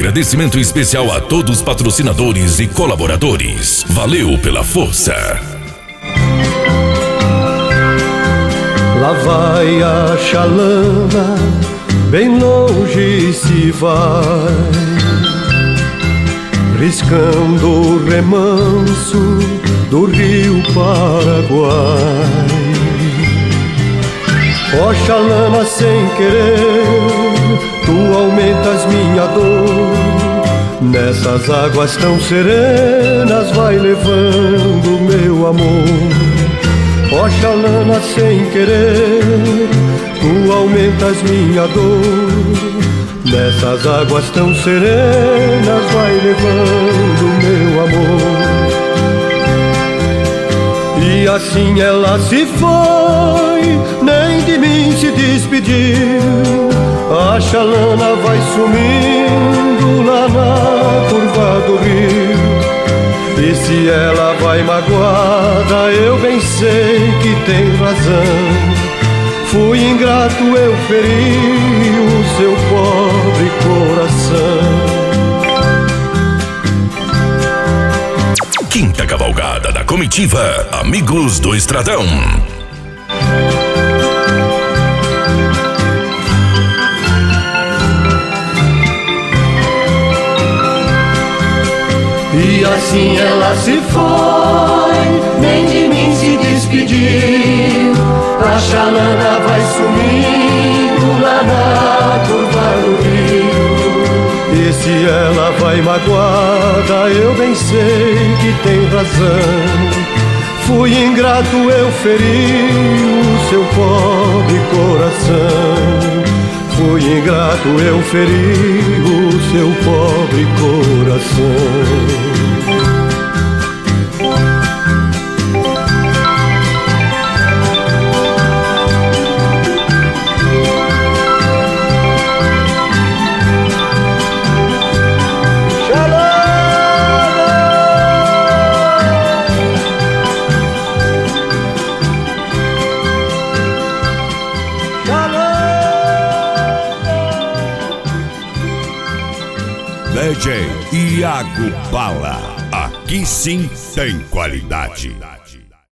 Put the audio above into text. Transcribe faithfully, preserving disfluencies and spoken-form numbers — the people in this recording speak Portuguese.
agradecimento especial a todos os patrocinadores e colaboradores. Valeu pela força. Lá vai a chalana, bem longe se vai, riscando o remanso do rio Paraguai. Ó chalana, sem querer, tu aumentas minha dor. Nessas águas tão serenas vai levando meu amor. Ó chalana, sem querer, tu aumentas minha dor. Nessas águas tão serenas vai levando meu amor. E assim ela se foi, nem de mim se despediu. A chalana vai sumindo lá na curva do rio. E se ela vai magoada, eu bem sei que tem razão. Fui ingrato, eu feri o seu pobre coração. Quinta cavalgada da comitiva Amigos do Estradão. E assim ela se foi, nem de mim se despediu. A chalana vai sumindo lá na curva do rio. E se ela vai magoada, eu bem sei que tem razão. Fui ingrato, eu feri o seu pobre coração. Fui ingrato, eu feri o seu pobre coração. D J Iago Bala, aqui sim tem qualidade.